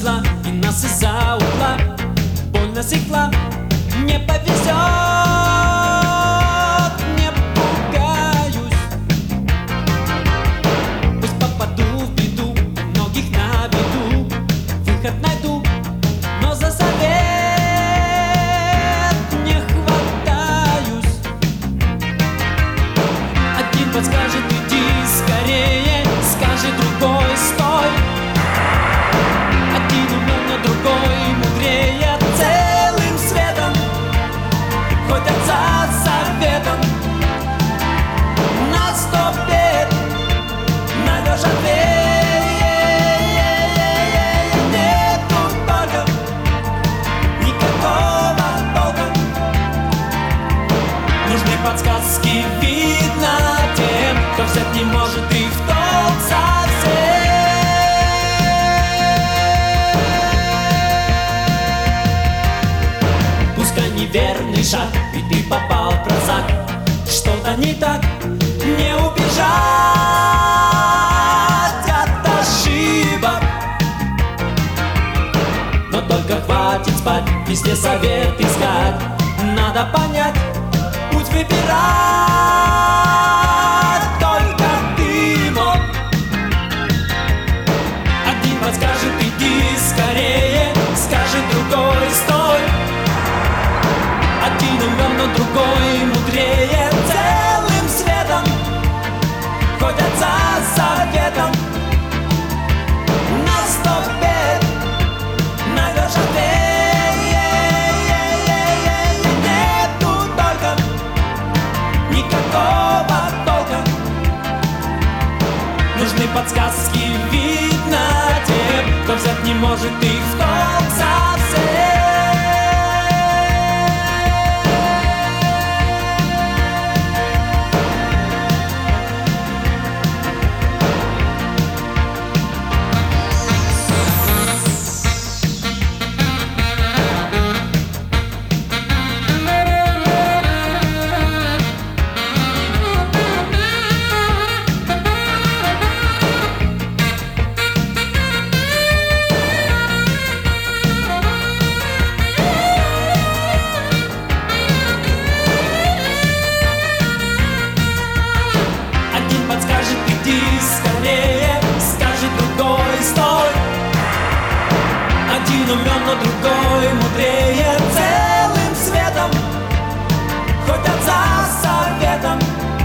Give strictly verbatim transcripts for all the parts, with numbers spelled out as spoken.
зла, и нас из-за угла больно секла. Не повезет, не пугаюсь. Пусть попаду в беду, многих на виду, выход найду, но за совет не хватаюсь. Один подскажет: иди скорее, скажет другой: стой. Один умен, но другой мудрее. Целым светом ходят за советом. Наступит, найдешь ответ. Нету только никакого толка. Нужны подсказки, видно тем, кто взять не может их в толк совсем. Пускай неверный шаг, и ты попал в прозак. Что-то не так, не убежать от ошибок. Но только хватит спать, везде совет искать. Надо понять, путь выбирать только ты мог. Один подскажет: иди скорее, скажет другой: стой. Один умен, но другой мудрее. Целым светом ходят за советом. Наступит, найдешь ответ. Нету только никакого толка. Нужны подсказки, видно тем, кто взять не может их в толк совсем. Один умен, но другой мудрее. Целым светом ходят за советом.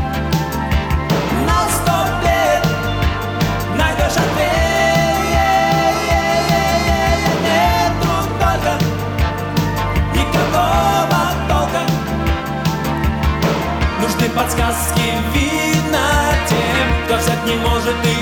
Наступит, найдешь ответ. Нету только никакого толка. Нужны подсказки, видно тем, кто взять не может их